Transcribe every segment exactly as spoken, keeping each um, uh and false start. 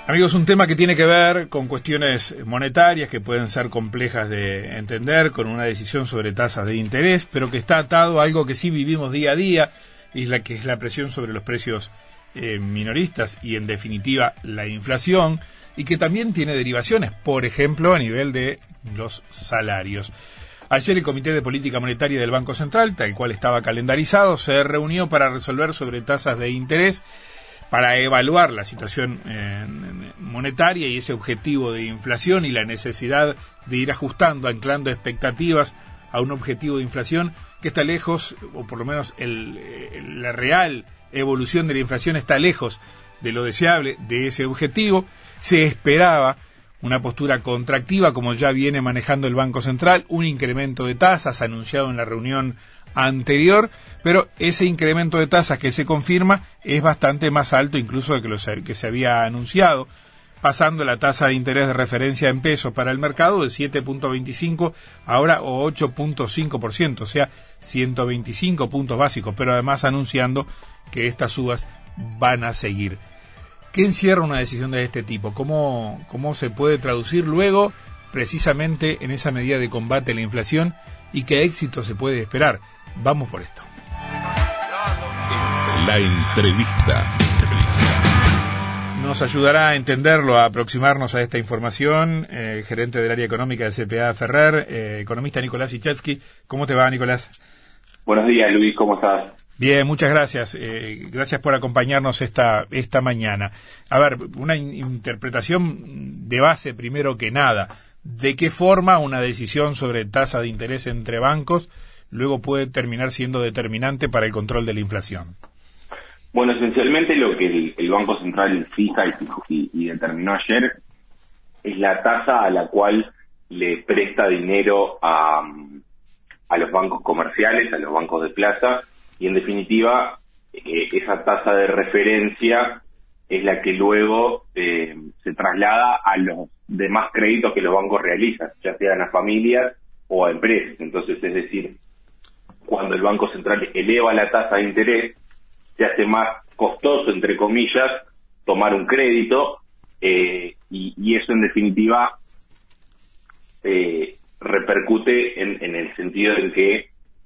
Amigos, un tema que tiene que ver con cuestiones monetarias que pueden ser complejas de entender, con una decisión sobre tasas de interés, pero que está atado a algo que sí vivimos día a día, y la que es la presión sobre los precios eh, minoristas y, en definitiva, la inflación, y que también tiene derivaciones, por ejemplo, a nivel de los salarios. Ayer el Comité de Política Monetaria del Banco Central, tal cual estaba calendarizado, se reunió para resolver sobre tasas de interés, para evaluar la situación eh, monetaria y ese objetivo de inflación y la necesidad de ir ajustando, anclando expectativas a un objetivo de inflación que está lejos, o por lo menos el, el, la real evolución de la inflación está lejos de lo deseable de ese objetivo. Se esperaba una postura contractiva, como ya viene manejando el Banco Central, un incremento de tasas anunciado en la reunión anterior, pero ese incremento de tasas que se confirma es bastante más alto incluso de que, lo, que se había anunciado, pasando la tasa de interés de referencia en pesos para el mercado de siete punto veinticinco ahora o ocho punto cinco por ciento, o sea, ciento veinticinco puntos básicos, pero además anunciando que estas subas van a seguir. ¿Qué encierra una decisión de este tipo? ¿Cómo, cómo se puede traducir luego precisamente en esa medida de combate a la inflación y qué éxito se puede esperar? Vamos por esto. La entrevista. Nos ayudará a entenderlo, a aproximarnos a esta información, eh, el gerente del área económica de C P A Ferrer, eh, economista Nicolás Ichevsky. ¿Cómo te va, Nicolás? Buenos días, Luis, ¿cómo estás? Bien, muchas gracias. Eh, gracias por acompañarnos esta esta mañana. A ver, una in- interpretación de base primero que nada. ¿De qué forma una decisión sobre tasa de interés entre bancos luego puede terminar siendo determinante para el control de la inflación? Bueno, esencialmente lo que el, el Banco Central fija y, y, y determinó ayer es la tasa a la cual le presta dinero a, a los bancos comerciales, a los bancos de plaza, y en definitiva eh, esa tasa de referencia es la que luego eh, se traslada a los demás créditos que los bancos realizan, ya sean a familias o a empresas. Entonces, es decir, cuando el Banco Central eleva la tasa de interés, se hace más costoso, entre comillas, tomar un crédito, eh, y, y eso en definitiva eh, repercute en, en el sentido de que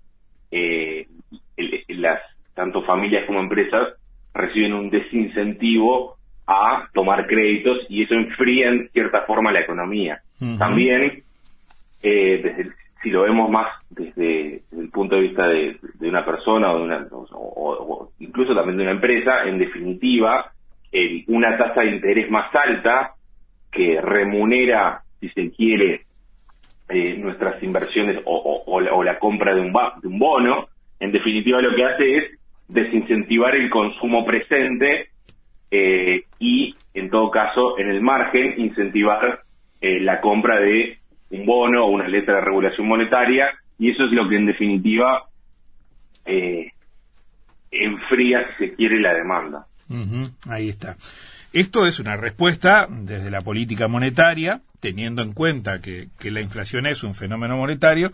eh, el, las tanto familias como empresas reciben un desincentivo a tomar créditos y eso enfría en cierta forma la economía. Uh-huh. También, eh, desde, si lo vemos más desde, desde el punto de vista de, de una persona o, de una, o, o, o incluso también de una empresa, en definitiva, el, una tasa de interés más alta que remunera, si se quiere, eh, nuestras inversiones o, o, o, la, o la compra de un, de un bono, en definitiva lo que hace es desincentivar el consumo presente eh, y, en todo caso, en el margen, incentivar eh, la compra de un bono o una letra de regulación monetaria, y eso es lo que, en definitiva, eh, enfría, si se quiere, la demanda. Uh-huh, ahí está. Esto es una respuesta desde la política monetaria, teniendo en cuenta que, que la inflación es un fenómeno monetario,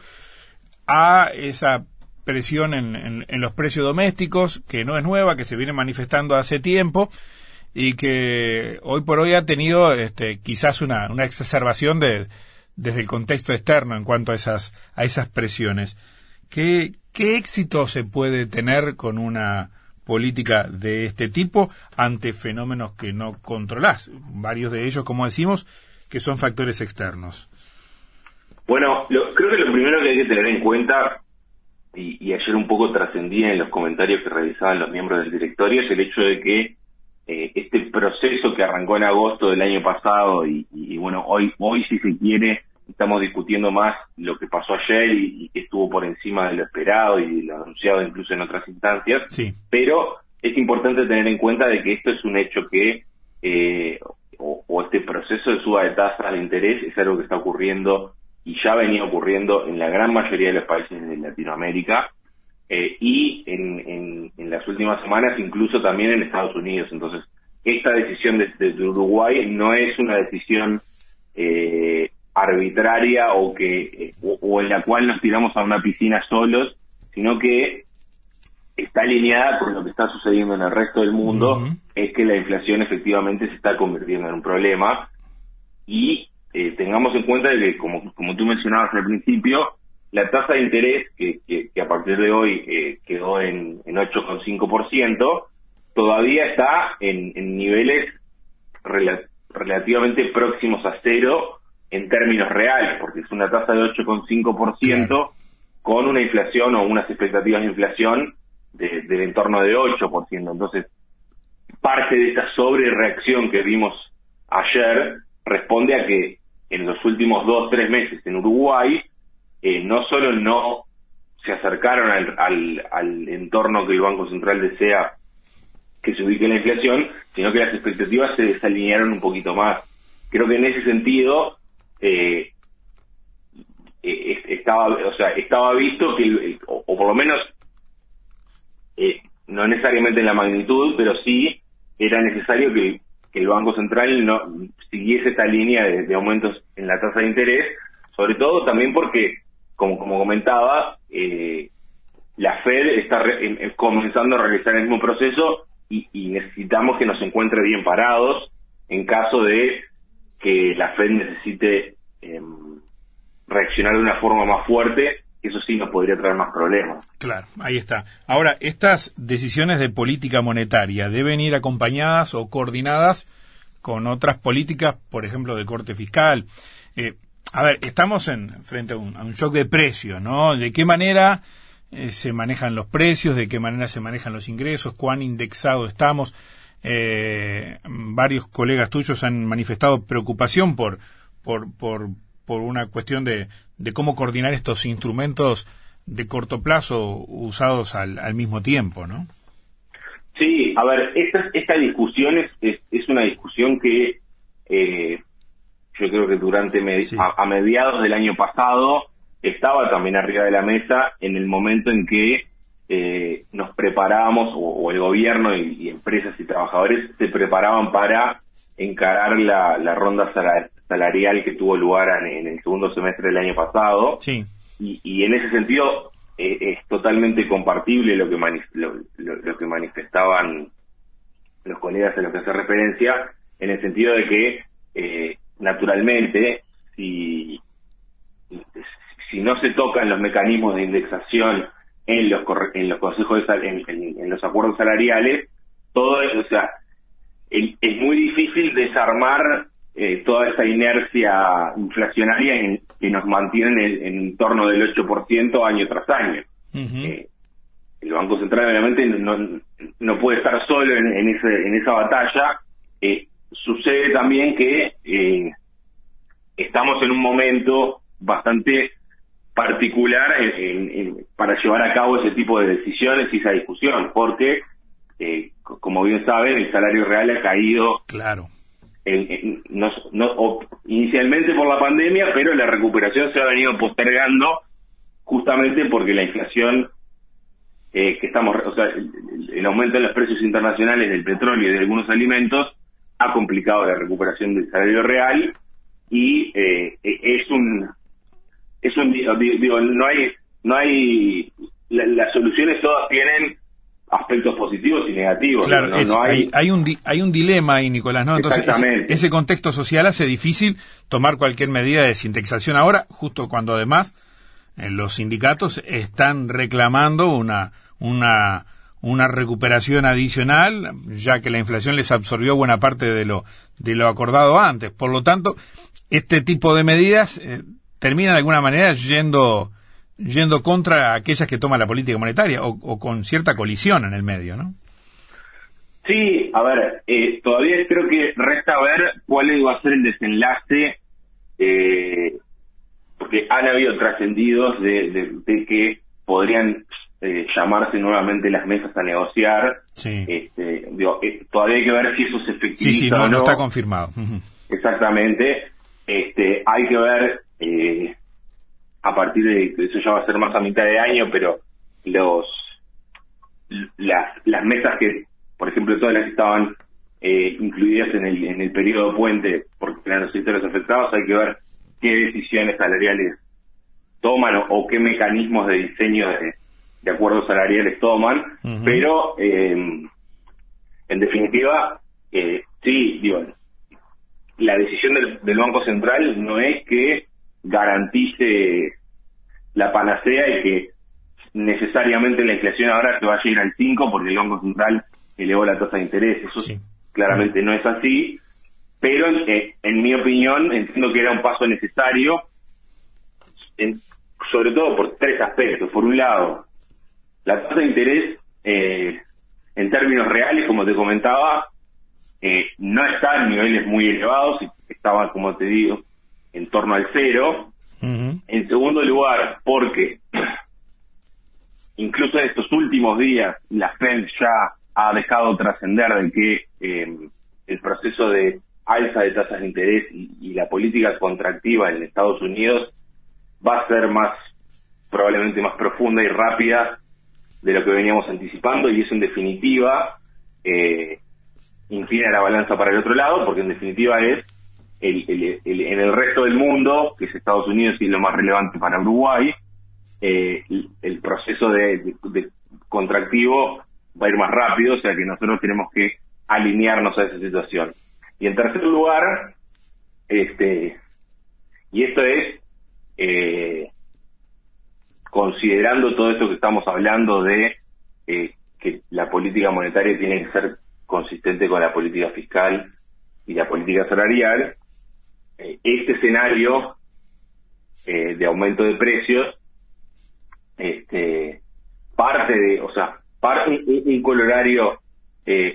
a esa presión en, en, en los precios domésticos, que no es nueva, que se viene manifestando hace tiempo y que hoy por hoy ha tenido este, quizás una, una exacerbación de, desde el contexto externo en cuanto a esas, a esas presiones. ¿Qué, qué éxito se puede tener con una política de este tipo ante fenómenos que no controlás? Varios de ellos, como decimos, que son factores externos. Bueno, lo, creo que lo primero que hay que tener en cuenta, Y, y ayer un poco trascendía en los comentarios que realizaban los miembros del directorio, es el hecho de que eh, este proceso que arrancó en agosto del año pasado y, y, y bueno, hoy hoy si se quiere estamos discutiendo más lo que pasó ayer y, y que estuvo por encima de lo esperado y lo anunciado incluso en otras instancias, sí. Pero es importante tener en cuenta de que esto es un hecho que eh, o, o este proceso de suba de tasas de interés es algo que está ocurriendo y ya venía ocurriendo en la gran mayoría de los países de Latinoamérica eh, y en, en, en las últimas semanas incluso también en Estados Unidos. Entonces, esta decisión de, de Uruguay no es una decisión eh, arbitraria o que eh, o, o en la cual nos tiramos a una piscina solos, sino que está alineada con lo que está sucediendo en el resto del mundo, uh-huh. es que la inflación efectivamente se está convirtiendo en un problema. Y eh, tengamos en cuenta que, como, como tú mencionabas al principio, la tasa de interés, que, que, que a partir de hoy eh, quedó en, en ocho coma cinco por ciento, todavía está en, en niveles rela- relativamente próximos a cero en términos reales, porque es una tasa de ocho coma cinco por ciento claro. con una inflación o unas expectativas de inflación de, del entorno de ocho por ciento. Entonces, parte de esta sobrereacción que vimos ayer responde a que en los últimos dos, tres meses en Uruguay, eh, no solo no se acercaron al, al, al entorno que el Banco Central desea que se ubique la inflación, sino que las expectativas se desalinearon un poquito más. Creo que en ese sentido eh, eh, estaba, o sea, estaba visto que, el, o, o por lo menos eh, no necesariamente en la magnitud, pero sí era necesario que, que el Banco Central no siguiese esta línea de, de aumentos en la tasa de interés, sobre todo también porque, como, como comentaba, eh, la Fed está re, eh, comenzando a realizar el mismo proceso y, y necesitamos que nos encuentre bien parados en caso de que la Fed necesite eh, reaccionar de una forma más fuerte. Eso sí nos podría traer más problemas. Claro, ahí está. Ahora, estas decisiones de política monetaria deben ir acompañadas o coordinadas con otras políticas, por ejemplo, de corte fiscal. Eh, a ver, estamos en frente a un, a un shock de precios, ¿no? ¿De qué manera eh, se manejan los precios? ¿De qué manera se manejan los ingresos? ¿Cuán indexados estamos? Eh, varios colegas tuyos han manifestado preocupación por por por por una cuestión de, de cómo coordinar estos instrumentos de corto plazo usados al, al mismo tiempo, ¿no? Sí, a ver, esta, esta discusión es, es, es una discusión que eh, yo creo que durante med- sí. a, a mediados del año pasado estaba también arriba de la mesa en el momento en que eh, nos preparábamos, o, o el gobierno y, y empresas y trabajadores se preparaban para encarar la, la ronda salarial salarial que tuvo lugar en, en el segundo semestre del año pasado. Sí. Y, y en ese sentido eh, es totalmente compartible lo que manif- lo, lo, lo que manifestaban los colegas a los que hace referencia, en el sentido de que eh, naturalmente si si no se tocan los mecanismos de indexación en los en los consejos de sal- en, en, en los acuerdos salariales, todo eso, o sea, el, es muy difícil desarmar Eh, toda esa inercia inflacionaria en, que nos mantiene en, en torno del ocho por ciento año tras año. Uh-huh. Eh, el Banco Central obviamente no, no puede estar solo en, en, ese, en esa batalla. Eh, sucede también que eh, estamos en un momento bastante particular en, en, en, para llevar a cabo ese tipo de decisiones y esa discusión, porque, eh, como bien saben, el salario real ha caído. Claro. En, en, no, no, o, inicialmente por la pandemia, pero la recuperación se ha venido postergando justamente porque la inflación eh, que estamos, o sea, el, el aumento de los precios internacionales del petróleo y de algunos alimentos ha complicado la recuperación del salario real y eh, es un es un digo, no hay no hay la, las soluciones todas tienen aspectos positivos y negativos. Claro, no, es, no hay... hay hay un di, hay un dilema ahí, Nicolás, ¿no? Entonces ese, ese contexto social hace difícil tomar cualquier medida de desindexación ahora, justo cuando además eh, los sindicatos están reclamando una una una recuperación adicional, ya que la inflación les absorbió buena parte de lo de lo acordado antes. Por lo tanto, este tipo de medidas eh, terminan de alguna manera yendo yendo contra aquellas que toma la política monetaria, o, o con cierta colisión en el medio, ¿no? Sí, a ver, eh, todavía creo que resta ver cuál va a ser el desenlace, eh, porque han habido trascendidos de, de, de que podrían eh, llamarse nuevamente las mesas a negociar. Sí. Este, digo, eh, todavía hay que ver si eso se efectiviza. Sí, sí, no, o no. no está confirmado. Uh-huh. Exactamente. Este, hay que ver... Eh, a partir de eso ya va a ser más a mitad de año, pero los las las mesas que, por ejemplo, todas las que estaban eh, incluidas en el en el periodo puente, porque eran los sectores afectados, hay que ver qué decisiones salariales toman o, o qué mecanismos de diseño de, de acuerdos salariales toman, uh-huh. pero eh, en definitiva, eh, sí, digo, la decisión del, del Banco Central no es que garantice la panacea y que necesariamente la inflación ahora se vaya a ir al cinco porque el Banco Central elevó la tasa de interés. Eso sí. claramente uh-huh. no es así, pero en, en mi opinión entiendo que era un paso necesario, en, sobre todo por tres aspectos. Por un lado, la tasa de interés eh, en términos reales, como te comentaba, eh, no está en niveles muy elevados, estaba, como te digo, en torno al cero. Uh-huh. En segundo lugar, porque incluso en estos últimos días la Fed ya ha dejado trascender de que eh, el proceso de alza de tasas de interés y, y la política contractiva en Estados Unidos va a ser más, probablemente más profunda y rápida de lo que veníamos anticipando, y eso en definitiva eh, inclina la balanza para el otro lado, porque en definitiva es el, el, el, en el resto del mundo, que es Estados Unidos y es lo más relevante para Uruguay, eh, el, el proceso de, de, de contractivo va a ir más rápido, o sea que nosotros tenemos que alinearnos a esa situación. Y en tercer lugar, este y esto es eh, considerando todo esto que estamos hablando de eh, que la política monetaria tiene que ser consistente con la política fiscal y la política salarial, eh, este escenario eh, de aumento de precios, este parte de, o sea, parte un, un colorario eh,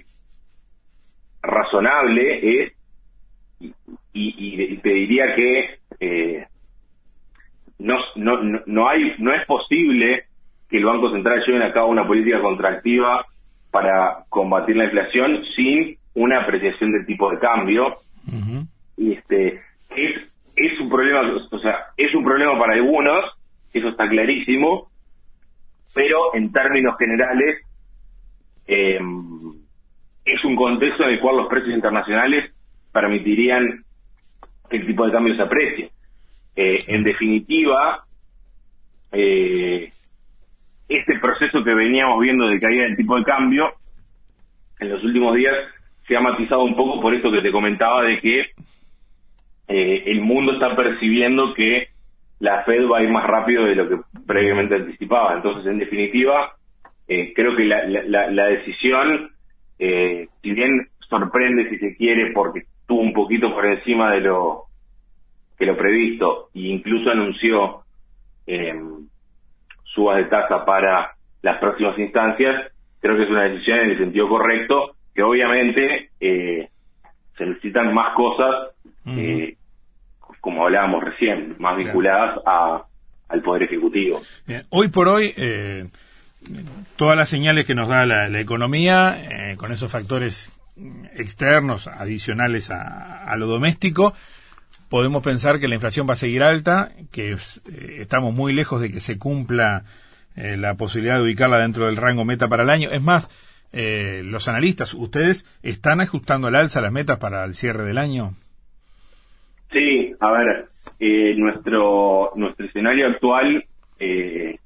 razonable es, y, y, y te diría que eh, no, no, no, no hay, no es posible que el Banco Central lleve a cabo una política contractiva para combatir la inflación sin una apreciación del tipo de cambio. Uh-huh. Este, es, es un problema, o sea, es un problema para algunos, eso está clarísimo, pero en términos generales eh, es un contexto en el cual los precios internacionales permitirían que el tipo de cambio se aprecie. Eh, en definitiva, eh, este proceso que veníamos viendo de caída del tipo de cambio en los últimos días se ha matizado un poco por esto que te comentaba de que eh, el mundo está percibiendo que la Fed va a ir más rápido de lo que previamente anticipaba. Entonces, en definitiva, eh, creo que la, la, la decisión, eh, si bien sorprende si se quiere porque estuvo un poquito por encima de lo que lo previsto e incluso anunció eh, subas de tasa para las próximas instancias, creo que es una decisión en el sentido correcto, que obviamente eh, se necesitan más cosas, eh, uh-huh. como hablábamos recién, más vinculadas a, al Poder Ejecutivo. Bien. Hoy por hoy, eh, todas las señales que nos da la, la economía, eh, con esos factores externos adicionales a, a lo doméstico, podemos pensar que la inflación va a seguir alta, que eh, estamos muy lejos de que se cumpla eh, la posibilidad de ubicarla dentro del rango meta para el año. Es más, eh, los analistas, ¿ustedes están ajustando al alza las metas para el cierre del año? Sí, a ver, eh, nuestro nuestro escenario actual, eh,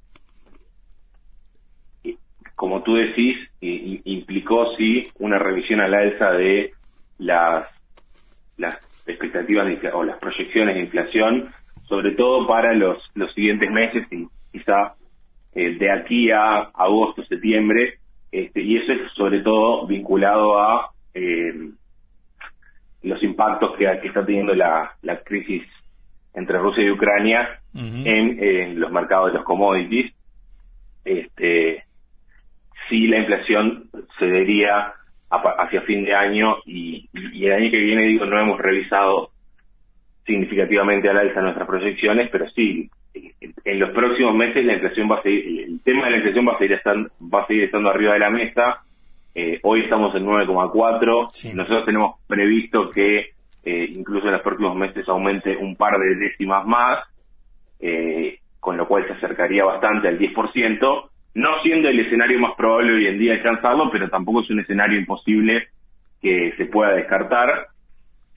como tú decís, eh, implicó sí una revisión al alza de las las expectativas de, o las proyecciones de inflación, sobre todo para los los siguientes meses y quizá eh, de aquí a agosto, septiembre, este, y eso es sobre todo vinculado a eh, los impactos que, que está teniendo la, la crisis entre Rusia y Ucrania uh-huh. en, en los mercados de los commodities. Este, si la inflación cedería hacia fin de año y, y el año que viene, digo, no hemos revisado significativamente al alza nuestras proyecciones, pero sí, en los próximos meses la inflación va a seguir, el tema de la inflación va a seguir estando, va a seguir estando arriba de la mesa. Eh, hoy estamos en nueve coma cuatro, sí. Nosotros tenemos previsto que eh, incluso en los próximos meses aumente un par de décimas más, eh, con lo cual se acercaría bastante al diez por ciento. No siendo el escenario más probable hoy en día alcanzarlo, pero tampoco es un escenario imposible que se pueda descartar.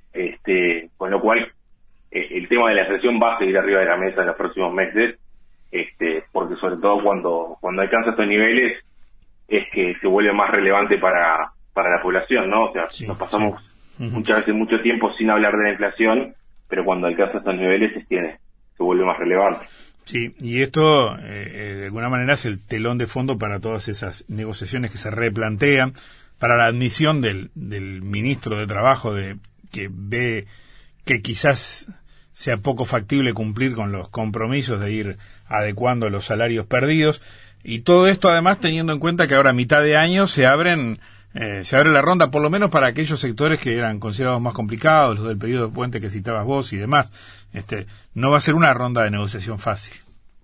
Este, con lo cual, eh, el tema de la inflación va a seguir arriba de la mesa en los próximos meses. este, porque sobre todo cuando, cuando alcanza estos niveles es que se vuelve más relevante para, para la población, ¿no? O sea, sí, nos pasamos sí. uh-huh. muchas veces mucho tiempo sin hablar de la inflación, pero cuando alcanza estos niveles se tiene, se vuelve más relevante. Sí, y esto eh, de alguna manera es el telón de fondo para todas esas negociaciones que se replantean, para la admisión del, del ministro de Trabajo de que ve que quizás sea poco factible cumplir con los compromisos de ir adecuando los salarios perdidos, y todo esto además teniendo en cuenta que ahora a mitad de año se abren eh, se abre la ronda, por lo menos para aquellos sectores que eran considerados más complicados, los del periodo de puente que citabas vos y demás. Este, no va a ser una ronda de negociación fácil.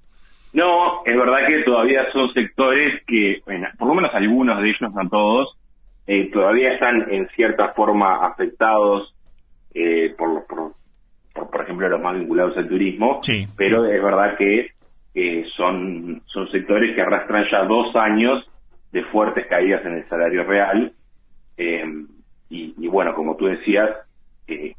No, es verdad que todavía son sectores que, bueno, por lo menos algunos de ellos, no todos, eh, todavía están en cierta forma afectados eh, por, por, por, por ejemplo, los más vinculados al turismo, sí, pero sí. es verdad que eh, son, son sectores que arrastran ya dos años de fuertes caídas en el salario real, eh, y, y bueno, como tú decías, eh,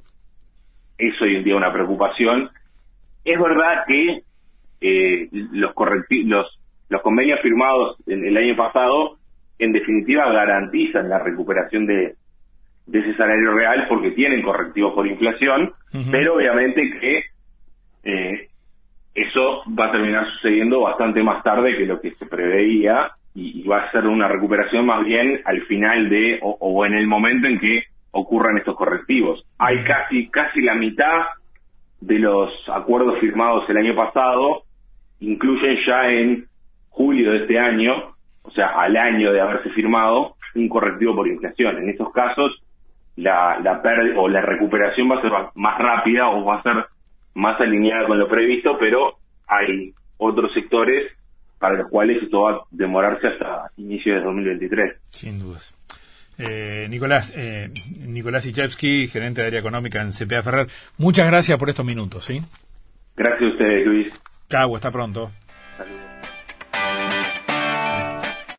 es hoy en día una preocupación. Es verdad que eh, los, correcti- los los convenios firmados en el año pasado en definitiva garantizan la recuperación de, de ese salario real porque tienen correctivos por inflación, uh-huh. pero obviamente que eh, eso va a terminar sucediendo bastante más tarde que lo que se preveía, y, y va a ser una recuperación más bien al final de o, o en el momento en que ocurran estos correctivos. Hay casi casi la mitad de los acuerdos firmados el año pasado incluyen ya en julio de este año, o sea, al año de haberse firmado, un correctivo por inflación. En esos casos, la la pérdida o la recuperación va a ser más rápida o va a ser más alineada con lo previsto, pero hay otros sectores para los cuales esto va a demorarse hasta inicios de dos mil veintitrés. Sin dudas. Eh, Nicolás, eh, Nicolás Ichevsky, gerente de área económica en C P A Ferrer, muchas gracias por estos minutos, ¿sí? Gracias a ustedes, Luis. Chau, hasta pronto.